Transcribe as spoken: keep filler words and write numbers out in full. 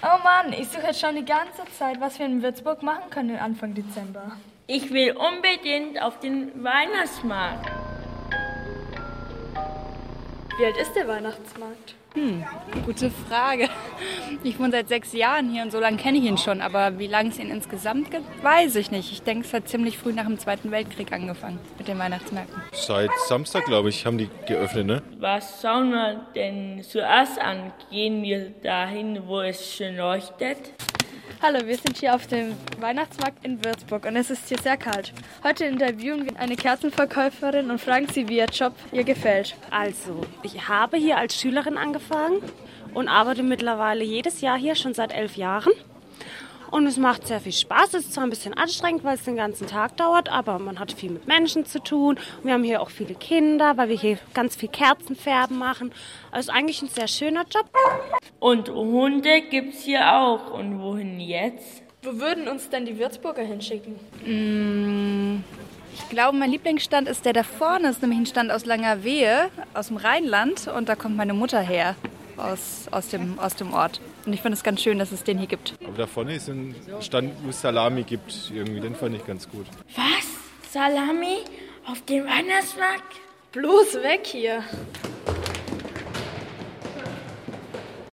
Oh Mann, ich suche jetzt schon die ganze Zeit, was wir in Würzburg machen können Anfang Dezember. Ich will unbedingt auf den Weihnachtsmarkt. Wie alt ist der Weihnachtsmarkt? Hm, gute Frage. Ich wohne seit sechs Jahren hier und so lange kenne ich ihn schon. Aber wie lange es ihn insgesamt gibt, weiß ich nicht. Ich denke, es hat ziemlich früh nach dem Zweiten Weltkrieg angefangen mit den Weihnachtsmärkten. Seit Samstag, glaube ich, haben die geöffnet, ne? Was schauen wir denn zuerst an? Gehen wir dahin, wo es schön leuchtet? Hallo, wir sind hier auf dem Weihnachtsmarkt in Würzburg und es ist hier sehr kalt. Heute interviewen wir eine Kerzenverkäuferin und fragen sie, wie ihr Job ihr gefällt. Also, ich habe hier als Schülerin angefangen und arbeite mittlerweile jedes Jahr hier, schon seit elf Jahren. Und es macht sehr viel Spaß. Es ist zwar ein bisschen anstrengend, weil es den ganzen Tag dauert, aber man hat viel mit Menschen zu tun. Und wir haben hier auch viele Kinder, weil wir hier ganz viel Kerzenfärben machen. Also eigentlich ein sehr schöner Job. Und Hunde gibt's hier auch. Und wohin jetzt? Wo würden uns denn die Würzburger hinschicken? Mmh, ich glaube, mein Lieblingsstand ist der da vorne. Das ist nämlich ein Stand aus Langerwehe, aus dem Rheinland. Und da kommt meine Mutter her, aus, aus, dem, aus dem Ort. Und ich finde es ganz schön, dass es den hier gibt. Aber da vorne ist ein Stand, wo es Salami gibt. Irgendwie, den fand ich ganz gut. Was? Salami? Auf dem Weihnachtsmarkt? Bloß weg hier.